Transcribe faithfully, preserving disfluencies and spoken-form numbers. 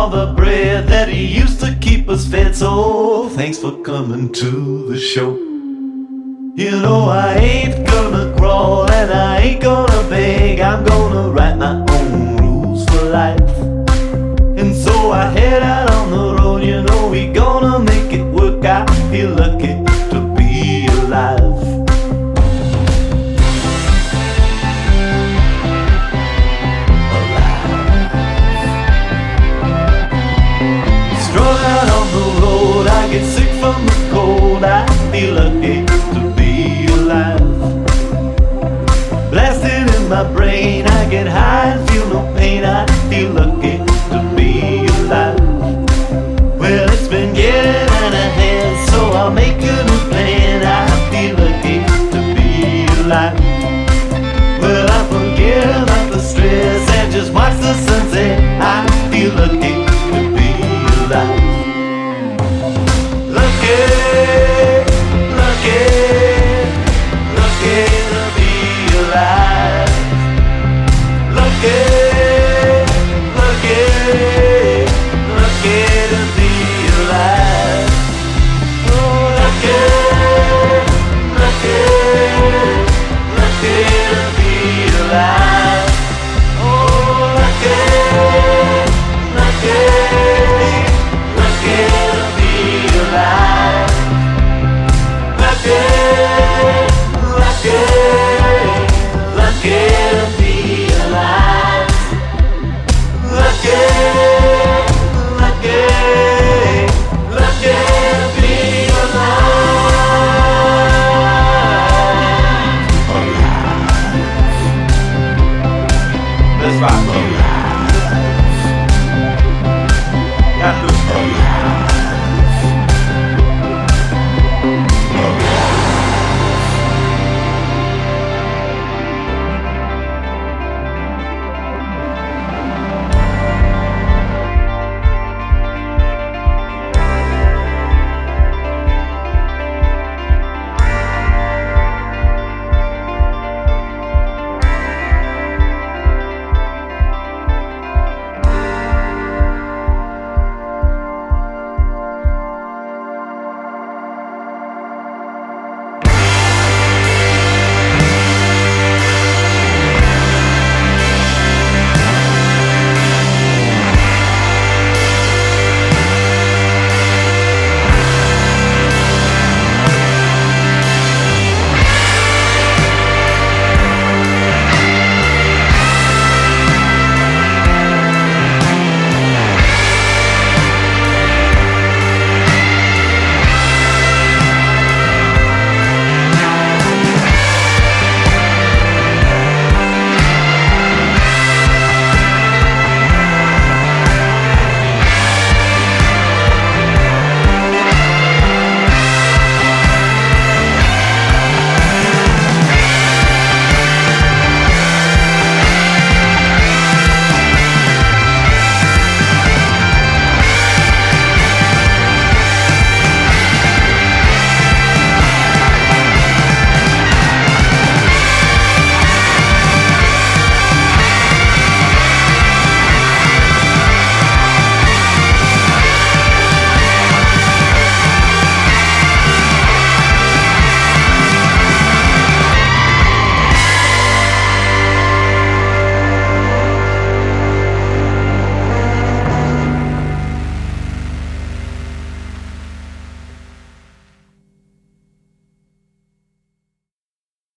all the bread that he used to keep us fed. So thanks for coming to the show. You know I ain't gonna crawl and I ain't gonna beg. I'm gonna write my own rules for life. And so I head out on the road. You know we gonna make it work. I feel lucky to be alive. Strung out on the road, I get sick from the cold. I feel lucky to be alive. Blasted in my brain, I get high.